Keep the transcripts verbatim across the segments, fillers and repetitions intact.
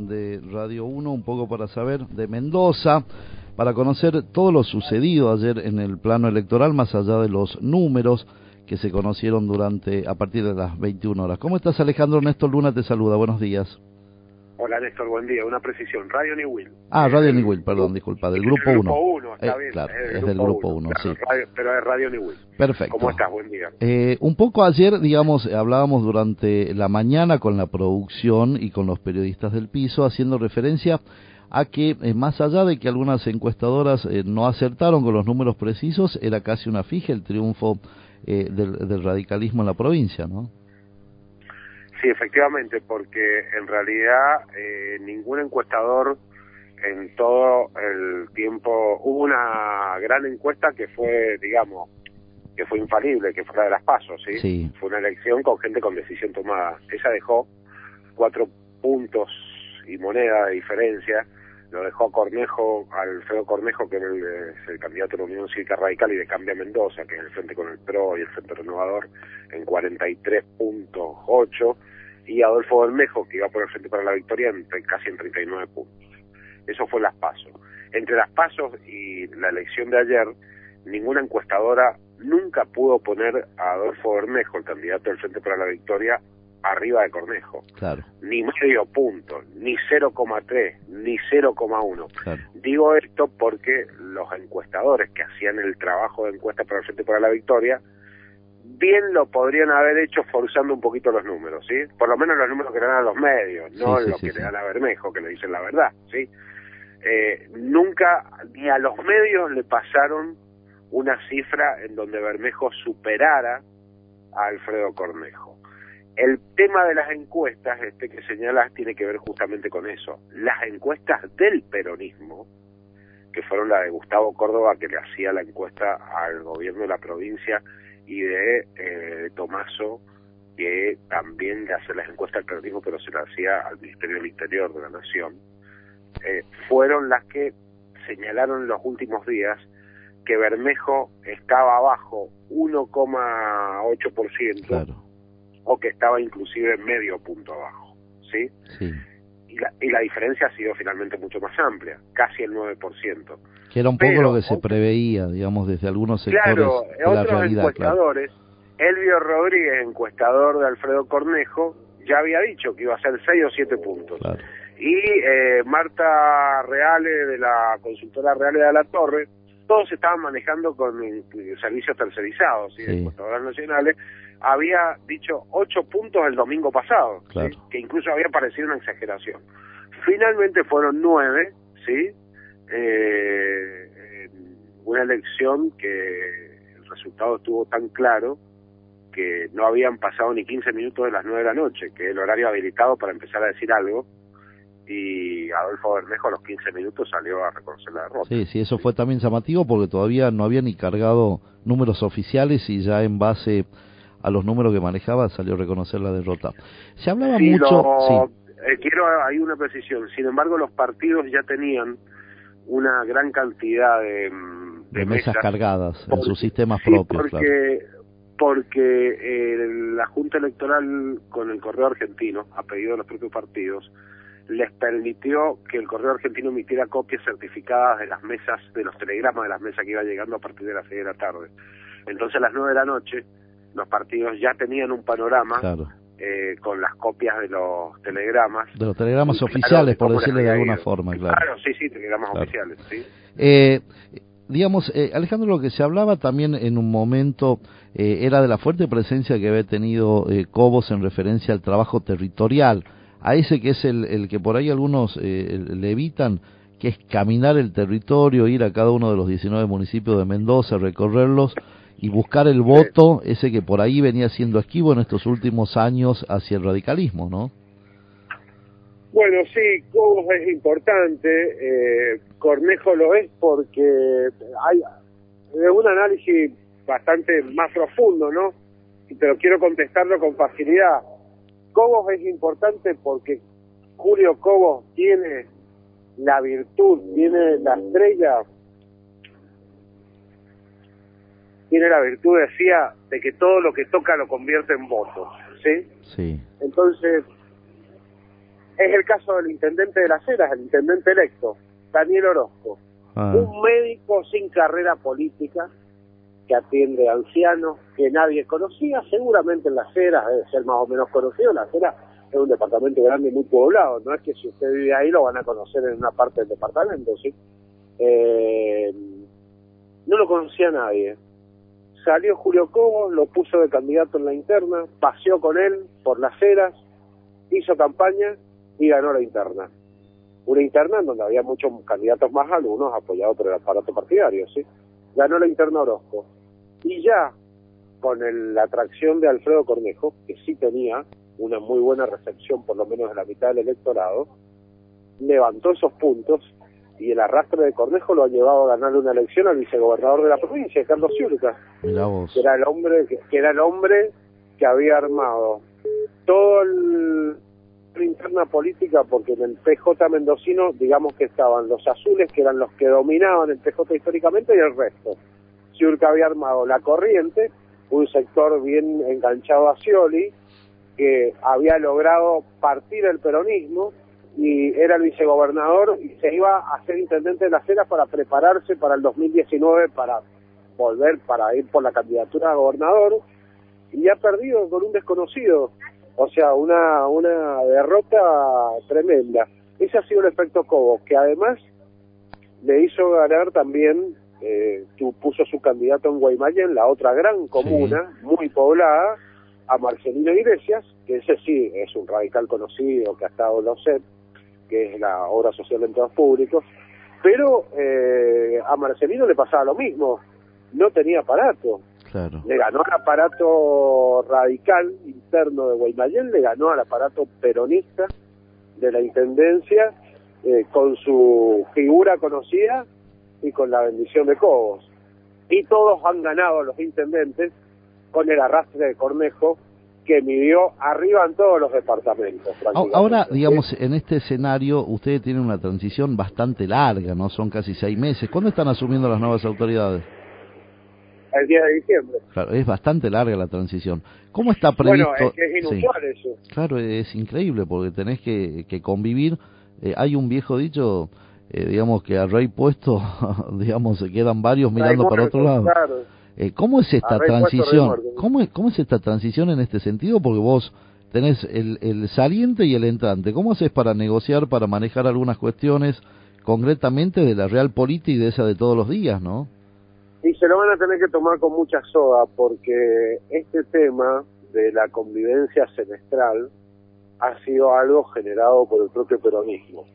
de Radio uno, un poco para saber de Mendoza, para conocer todo lo sucedido ayer en el plano electoral, más allá de los números que se conocieron durante a partir de las veintiuna horas. ¿Cómo estás, Alejandro? Néstor Luna te saluda, buenos días. Hola, Néstor, buen día. Una precisión, Radio Newell. Ah, Radio Newell, perdón, disculpa, del Grupo uno. Grupo uno, está eh, bien. Claro, es del es Grupo del Grupo uno, claro, sí. Radio, pero es Radio Newell. Perfecto. ¿Cómo estás? Buen día. Eh, un poco ayer, digamos, hablábamos durante la mañana con la producción y con los periodistas del piso, haciendo referencia a que, eh, más allá de que algunas encuestadoras eh, no acertaron con los números precisos, era casi una fija el triunfo eh, del, del radicalismo en la provincia, ¿no? Sí, efectivamente, porque en realidad eh, ningún encuestador en todo el tiempo... Hubo una gran encuesta que fue, digamos, que fue infalible, que fue la de las PASO, ¿sí? Sí. Fue una elección con gente con decisión tomada. Ella dejó cuatro puntos y moneda de diferencia, lo dejó a Cornejo, a Alfredo Cornejo, que es el, es el candidato de la Unión Cívica Radical y de Cambia Mendoza, que es el Frente con el P R O y el Frente Renovador, en cuarenta y tres punto ocho, y Adolfo Bermejo, que iba por el Frente para la Victoria, en, casi en treinta y nueve puntos. Eso fue las PASO. Entre las PASO y la elección de ayer, ninguna encuestadora nunca pudo poner a Adolfo Bermejo, el candidato del Frente para la Victoria, arriba de Cornejo. Claro. Ni medio punto, ni cero coma tres, ni cero coma uno. Claro. Digo esto porque los encuestadores que hacían el trabajo de encuesta para el Frente para la Victoria, bien lo podrían haber hecho forzando un poquito los números, ¿sí? Por lo menos los números que le dan a los medios, no sí, sí, lo sí, que sí. le dan a Bermejo, que le dicen la verdad, ¿sí? Eh, nunca, ni a los medios le pasaron una cifra en donde Bermejo superara a Alfredo Cornejo. El tema de las encuestas, este que señalas, tiene que ver justamente con eso. Las encuestas del peronismo, que fueron la de Gustavo Córdoba, que le hacía la encuesta al gobierno de la provincia, y de eh, Tomaso, que también le hace las encuestas al peronismo, pero se las hacía al Ministerio del Interior de la Nación, eh, fueron las que señalaron en los últimos días que Bermejo estaba abajo uno coma ocho por ciento, Claro. o que estaba inclusive medio punto abajo, ¿sí? Sí. Y la, y la diferencia ha sido finalmente mucho más amplia, casi el nueve por ciento. Que era un Pero, poco lo que se preveía, digamos, desde algunos sectores claro, de la otros realidad. encuestadores, claro. Elvio Rodríguez, encuestador de Alfredo Cornejo, ya había dicho que iba a ser seis o siete puntos. Claro. Y eh, Marta Reale, de la consultora Reale de la Torre, todos estaban manejando con eh, servicios tercerizados, ¿sí? Sí. Encuestadoras nacionales, había dicho ocho puntos el domingo pasado, Claro. ¿sí? Que incluso había parecido una exageración. Finalmente fueron nueve, ¿sí? Eh, eh, una elección que el resultado estuvo tan claro que no habían pasado ni quince minutos de las nueve de la noche, que es el horario habilitado para empezar a decir algo, y Adolfo Bermejo a los quince minutos salió a reconocer la derrota. Sí, sí, eso fue también llamativo porque todavía no había ni cargado números oficiales y ya en base a los números que manejaba salió a reconocer la derrota. Se hablaba Sí, mucho... lo, sí. eh, quiero hay una precisión, sin embargo los partidos ya tenían una gran cantidad de, de, de mesas, mesas cargadas porque, en sus sistemas sí, propios, porque, claro. Porque eh, la Junta Electoral con el Correo Argentino, a pedido de los propios partidos, les permitió que el Correo Argentino emitiera copias certificadas de las mesas, de los telegramas de las mesas que iba llegando a partir de las seis de la tarde. Entonces a las nueve de la noche los partidos ya tenían un panorama, claro. eh, con las copias de los telegramas. De los telegramas claro, oficiales, de por decirle de alguna ido. forma, claro. Claro, sí, sí, telegramas claro. oficiales, sí. Eh, digamos, eh, Alejandro, lo que se hablaba también en un momento eh, era de la fuerte presencia que había tenido eh, Cobos en referencia al trabajo territorial, a ese que es el, el que por ahí algunos eh, le evitan, que es caminar el territorio, ir a cada uno de los diecinueve municipios de Mendoza, recorrerlos y buscar el voto, sí. Ese que por ahí venía siendo esquivo en estos últimos años hacia el radicalismo, ¿no? Bueno, sí, Cobos es importante, eh, Cornejo lo es porque hay de un análisis bastante más profundo, ¿no? Pero quiero contestarlo con facilidad. Cobos es importante porque Julio Cobos tiene la virtud, tiene la estrella, tiene la virtud, decía, de que todo lo que toca lo convierte en votos, ¿sí? Sí. Entonces, Es el caso del intendente de Las Heras, el intendente electo, Daniel Orozco, ah. un médico sin carrera política que atiende a ancianos que nadie conocía, seguramente en Las Heras debe ser más o menos conocido. Las Heras es un departamento grande y muy poblado, no es que si usted vive ahí lo van a conocer en una parte del departamento, ¿sí? Eh, no lo conocía nadie. Salió Julio Cobos, lo puso de candidato en la interna, paseó con él por Las Heras, hizo campaña y ganó la interna. Una interna en donde había muchos candidatos más, algunos apoyados por el aparato partidario, ¿sí? Ganó la interna Orozco. Y ya con el, la atracción de Alfredo Cornejo, que sí tenía una muy buena recepción, por lo menos en la mitad del electorado, levantó esos puntos y el arrastre de Cornejo lo ha llevado a ganar una elección al vicegobernador de la provincia, Carlos Ciurca, que era el hombre que, que era el hombre que había armado todo el la interna política, porque en el P J mendocino, digamos que estaban los azules, que eran los que dominaban el P J históricamente, y el resto. Ciurca había armado la corriente, un sector bien enganchado a Scioli, que había logrado partir el peronismo, y era el vicegobernador, y se iba a ser intendente de Las Heras para prepararse para el dos mil diecinueve, para volver, para ir por la candidatura a gobernador, y ha perdido con un desconocido. O sea, una una derrota tremenda. Ese ha sido el efecto Cobos, que además le hizo ganar también, eh, que puso su candidato en Guaymallén, la otra gran comuna, sí, muy poblada, a Marcelino Iglesias, que ese sí es un radical conocido, que ha estado en la O S E P, que es la Obra Social de Empleados Públicos, pero eh, a Marcelino le pasaba lo mismo, no tenía aparato. Claro. Le ganó al aparato radical interno de Guaymallén, le ganó al aparato peronista de la intendencia, eh, con su figura conocida y con la bendición de Cobos. Y todos han ganado los intendentes con el arrastre de Cornejo, que midió arriba en todos los departamentos. Ahora, digamos, en este escenario, ustedes tienen una transición bastante larga, ¿no? Son casi seis meses. ¿Cuándo están asumiendo las nuevas autoridades? El diez de diciembre. Claro, es bastante larga la transición. ¿Cómo está previsto? Bueno, es que es inusual, sí, eso. Claro, es increíble porque tenés que, que convivir. Eh, hay un viejo dicho, eh, digamos, que al rey puesto, digamos, se quedan varios mirando muerto, para otro lado. Claro. Eh, ¿Cómo es esta transición? Puesto, ¿Cómo es, ¿Cómo es esta transición en este sentido? Porque vos tenés el, el saliente y el entrante. ¿Cómo haces para negociar, para manejar algunas cuestiones concretamente de la real política y de esa de todos los días, no? Y se lo van a tener que tomar con mucha soda, porque este tema de la convivencia semestral ha sido algo generado por el propio peronismo.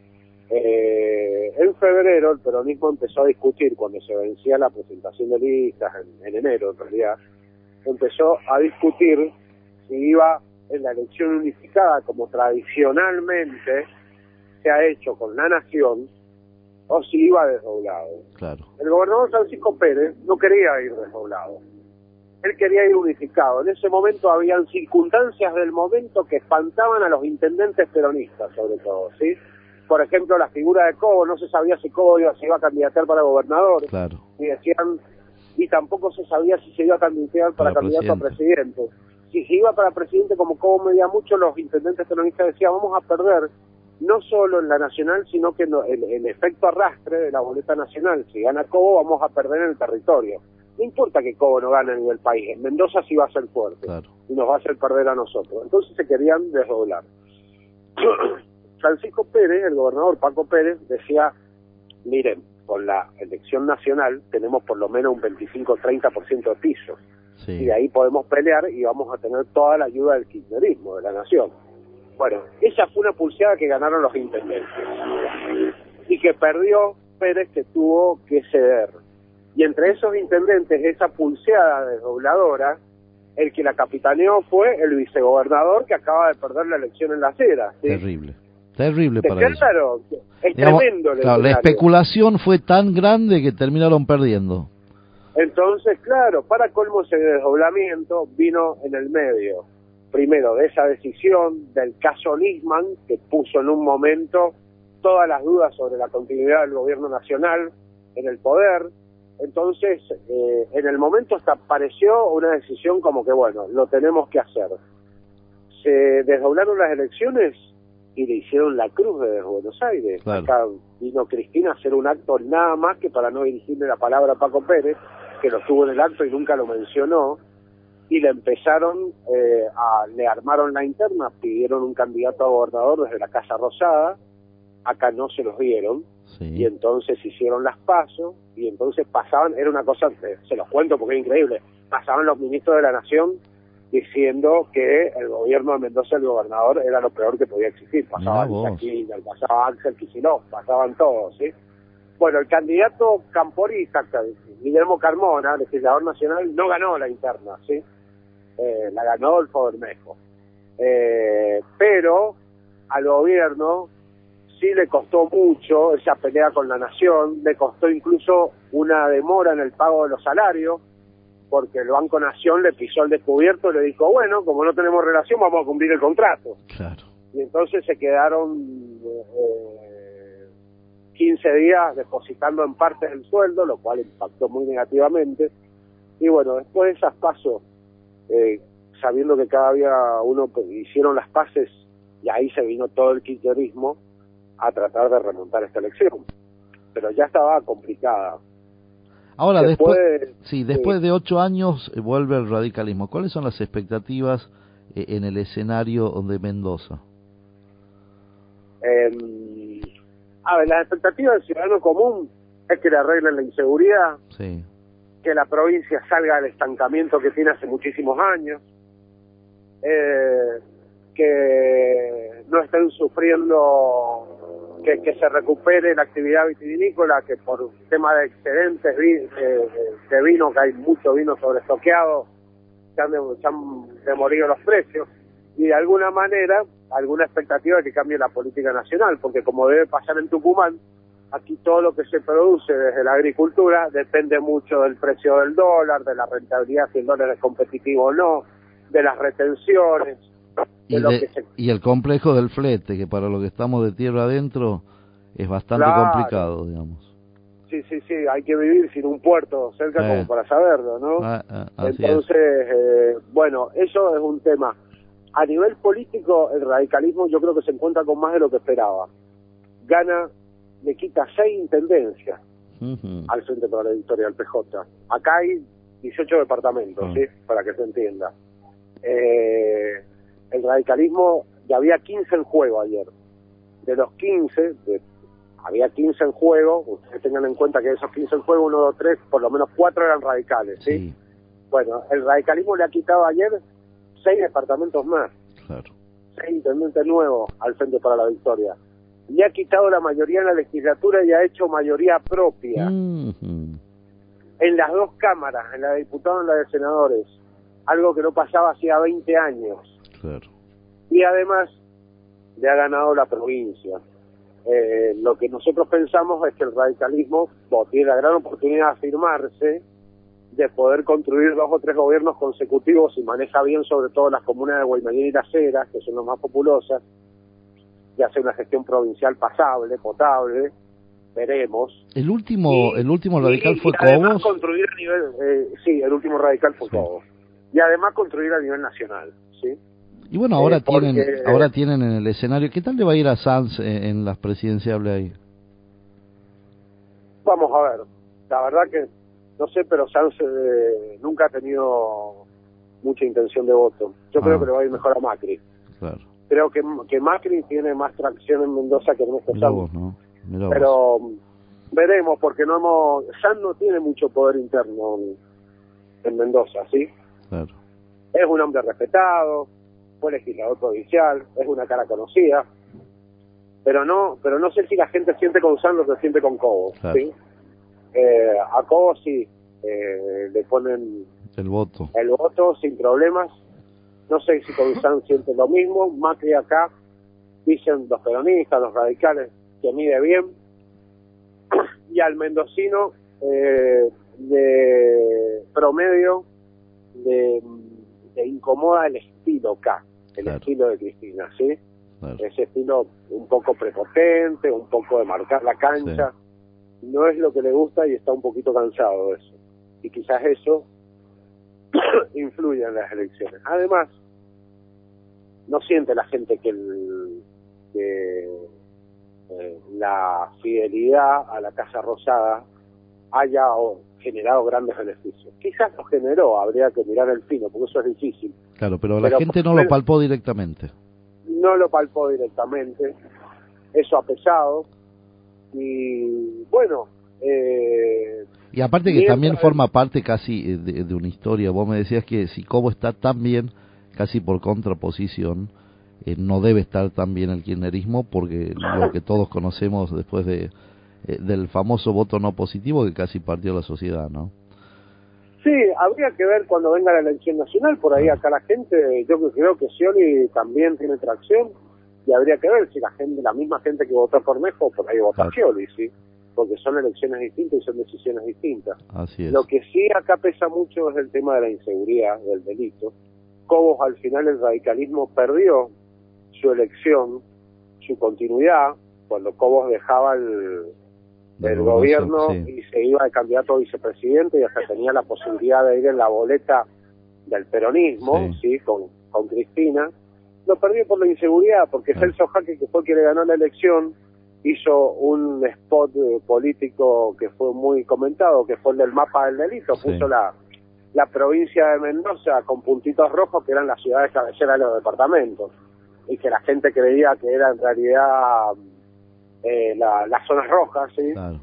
Eh, en febrero el peronismo empezó a discutir, cuando se vencía la presentación de listas, en, en enero en realidad, empezó a discutir si iba en la elección unificada, como tradicionalmente se ha hecho con la Nación, o si iba desdoblado. Claro. El gobernador Francisco Pérez no quería ir desdoblado, él quería ir unificado. En ese momento habían circunstancias del momento que espantaban a los intendentes peronistas, sobre todo, ¿sí? Por ejemplo, la figura de Cobos, no se sabía si Cobos iba, se iba a candidatar para gobernador, claro, y decían, y tampoco se sabía si se iba a candidatar para, para candidato presidente. a presidente. Si se iba para presidente, como Cobos medía mucho, los intendentes peronistas decían, vamos a perder no solo en la nacional, sino que no, el, el efecto arrastre de la boleta nacional. Si gana Cobos, vamos a perder en el territorio. No importa que Cobos no gane a nivel país, en Mendoza sí va a ser fuerte, claro, y nos va a hacer perder a nosotros. Entonces se querían desdoblar. Francisco Pérez, el gobernador Paco Pérez, decía, miren, con la elección nacional tenemos por lo menos un veinticinco a treinta por ciento de piso, sí, y de ahí podemos pelear y vamos a tener toda la ayuda del kirchnerismo, de la nación. Bueno, esa fue una pulseada que ganaron los intendentes y que perdió Pérez, que tuvo que ceder. Y entre esos intendentes, esa pulseada desdobladora, el que la capitaneó fue el vicegobernador, que acaba de perder la elección en Las Heras, ¿sí? Terrible, terrible para ellos. Claro, es Digamos, tremendo. El claro, la especulación fue tan grande que terminaron perdiendo. Entonces, claro, para colmo ese desdoblamiento vino en el medio, primero de esa decisión del caso Nisman, que puso en un momento todas las dudas sobre la continuidad del gobierno nacional en el poder. Entonces, eh, en el momento hasta pareció una decisión como que, bueno, lo tenemos que hacer. Se desdoblaron las elecciones y le hicieron la cruz desde Buenos Aires. Claro. Acá vino Cristina a hacer un acto nada más que para no dirigirle la palabra a Paco Pérez, que lo estuvo en el acto y nunca lo mencionó, y le empezaron, eh, a, le armaron la interna, pidieron un candidato a gobernador desde la Casa Rosada, acá no se los dieron, sí. Y entonces hicieron las pasos, y entonces pasaban, era una cosa, eh, se los cuento porque es increíble, pasaban los ministros de la Nación diciendo que el gobierno de Mendoza, el gobernador, era lo peor que podía existir, pasaba Kirchner, pasaba Axel Kicillof, pasaban todos, ¿sí? Bueno, el candidato camporista, Guillermo Carmona, legislador nacional, no ganó la interna, ¿sí? Eh, la ganó Adolfo Bermejo. Eh, pero al gobierno sí le costó mucho esa pelea con la Nación, le costó incluso una demora en el pago de los salarios, porque el Banco Nación le pisó el descubierto y le dijo, bueno, como no tenemos relación, vamos a cumplir el contrato. Claro. Y entonces se quedaron eh, quince días depositando en parte del sueldo, lo cual impactó muy negativamente. Y bueno, después de esas pasos, eh, sabiendo que cada día uno pues, hicieron las paces, y ahí se vino todo el kirchnerismo a tratar de remontar esta elección. Pero ya estaba complicada. Ahora, después, después sí, después sí. de ocho años eh, vuelve el radicalismo. ¿Cuáles son las expectativas eh, en el escenario de Mendoza? Eh, a ver, las expectativas del ciudadano común es que le arreglen la inseguridad, sí. que la provincia salga del estancamiento que tiene hace muchísimos años, eh, que no estén sufriendo... Que, que se recupere la actividad vitivinícola, que por tema de excedentes de, de, de vino, que hay mucho vino sobreestoqueado, se han, de, se han demolido los precios, y de alguna manera, alguna expectativa de que cambie la política nacional, porque como debe pasar en Tucumán, aquí todo lo que se produce desde la agricultura depende mucho del precio del dólar, de la rentabilidad, si el dólar es competitivo o no, de las retenciones. Y, de, se... y el complejo del flete, que para lo que estamos de tierra adentro es bastante claro. complicado, digamos. Sí, sí, sí, hay que vivir sin un puerto cerca eh. como para saberlo, ¿no? Ah, ah, Entonces, eh, bueno, eso es un tema. A nivel político, el radicalismo yo creo que se encuentra con más de lo que esperaba. Gana, le quita seis intendencias uh-huh. al Frente para la Victoria del P J. Acá hay dieciocho departamentos, uh-huh. ¿sí? Para que se entienda. Eh... El radicalismo, ya había quince en juego ayer. De los quince, de, había quince en juego, ustedes tengan en cuenta que de esos quince en juego, uno, dos, tres, por lo menos cuatro eran radicales, ¿sí? sí. Bueno, el radicalismo le ha quitado ayer seis departamentos más. Claro. Seis intendentes nuevos al Frente para la Victoria. Le ha quitado la mayoría en la legislatura y ha hecho mayoría propia. Mm-hmm. En las dos cámaras, en la de diputados y en la de senadores. Algo que no pasaba hacía veinte años. Claro. Y además le ha ganado la provincia. Eh, lo que nosotros pensamos es que el radicalismo bueno, tiene la gran oportunidad de afirmarse, de poder construir dos o tres gobiernos consecutivos y maneja bien sobre todo las comunas de Guaymallén y Las Heras, que son las más populosas, y hace una gestión provincial pasable, potable, veremos. El último y, el último radical y, fue y además Cobos. construir a nivel, eh, sí, el último radical fue sí. Cobos. Y además construir a nivel nacional, ¿sí? Y bueno, ahora eh, porque, tienen ahora tienen en el escenario, ¿qué tal le va a ir a Sanz en, en las presidenciables ahí? Vamos a ver, la verdad que no sé, pero Sanz eh, nunca ha tenido mucha intención de voto. Yo ah. creo que le va a ir mejor a Macri. Claro. Creo que, que Macri tiene más tracción en Mendoza que en este Sanz. ¿No? Mirá pero vos. veremos, porque no hemos Sanz no tiene mucho poder interno en, en Mendoza, ¿sí? Claro. Es un hombre respetado, fue legislador provincial, es una cara conocida, pero no pero no sé si la gente siente con Sanz lo que siente con Cobos, claro. ¿sí? Eh, a Cobos sí, eh, le ponen el voto el voto sin problemas, no sé si con Sanz siente lo mismo. Macri acá, dicen los peronistas, los radicales, que mide bien, y al mendocino eh, de promedio de, de incomoda el estilo acá, el claro. estilo de Cristina, ¿sí? Claro. Ese estilo un poco prepotente, un poco de marcar la cancha, sí. no es lo que le gusta y está un poquito cansado de eso. Y quizás eso influye en las elecciones. Además, no siente la gente que el, que eh, la fidelidad a la Casa Rosada haya oh, generado grandes beneficios. Quizás lo generó, habría que mirar el fino, porque eso es difícil. Claro, pero la pero gente no lo palpó directamente. No lo palpó directamente, eso ha pesado, y bueno... Eh, y aparte que también forma parte casi de, de una historia. Vos me decías que si Cobo está tan bien, casi por contraposición, eh, no debe estar tan bien el kirchnerismo, porque lo que todos conocemos después de eh, del famoso voto no positivo que casi partió la sociedad, ¿no? Sí, habría que ver cuando venga la elección nacional, por ahí acá la gente, yo creo que Scioli también tiene tracción, y habría que ver si la gente, la misma gente que votó por Cornejo, por ahí vota claro. Scioli, sí, porque son elecciones distintas y son decisiones distintas. Así es. Lo que sí acá pesa mucho es el tema de la inseguridad, del delito. Cobos, al final el radicalismo perdió su elección, su continuidad, cuando Cobos dejaba el... del gobierno sí. y se iba de candidato a vicepresidente y hasta tenía la posibilidad de ir en la boleta del peronismo, sí, ¿sí? Con, con Cristina, lo perdió por la inseguridad, porque sí. Celso Jaque, que fue quien le ganó la elección, hizo un spot eh, político que fue muy comentado, que fue el del mapa del delito, sí. Puso la, la provincia de Mendoza con puntitos rojos que eran las ciudades cabeceras de los departamentos, y que la gente creía que era en realidad... Eh, la, las zonas rojas, ¿sí? Claro.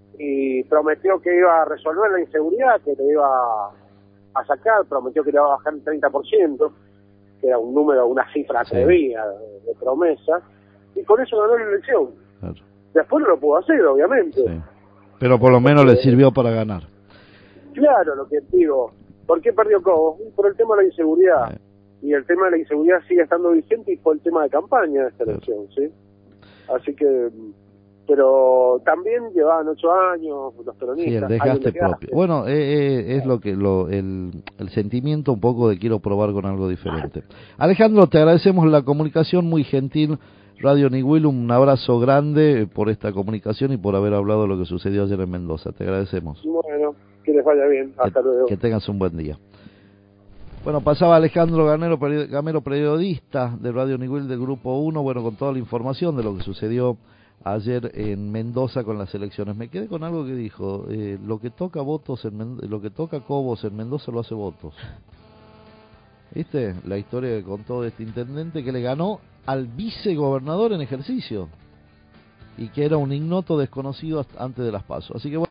Y prometió que iba a resolver la inseguridad, que le iba a sacar, prometió que le iba a bajar el treinta por ciento, que era un número, una cifra atrevida sí. de, de promesa, y con eso ganó la elección. Claro. Después no lo pudo hacer, obviamente. Sí. Pero por lo menos Porque, le sirvió para ganar. Claro, lo que digo. ¿Por qué perdió Cobos? Por el tema de la inseguridad. Sí. Y el tema de la inseguridad sigue estando vigente y fue el tema de campaña de esta claro. elección, ¿sí? Así que, pero también llevaban ocho años los peronistas. Sí, el desgaste propio. Bueno, eh, eh, es lo que lo el, el sentimiento un poco de quiero probar con algo diferente. Alejandro, te agradecemos la comunicación, muy gentil. Radio Niwil, un abrazo grande por esta comunicación y por haber hablado de lo que sucedió ayer en Mendoza. Te agradecemos. Bueno, que les vaya bien. Hasta que, luego. Que tengas un buen día. Bueno, pasaba Alejandro Gamero, Gamero, periodista de Radio Niwil del Grupo uno, bueno, con toda la información de lo que sucedió ayer en Mendoza con las elecciones. Me quedé con algo que dijo, eh, lo que toca votos en Mendoza, lo que toca Cobos en Mendoza lo hace votos. ¿Viste? La historia que contó de este intendente que le ganó al vicegobernador en ejercicio y que era un ignoto desconocido antes de las PASO. Así que bueno.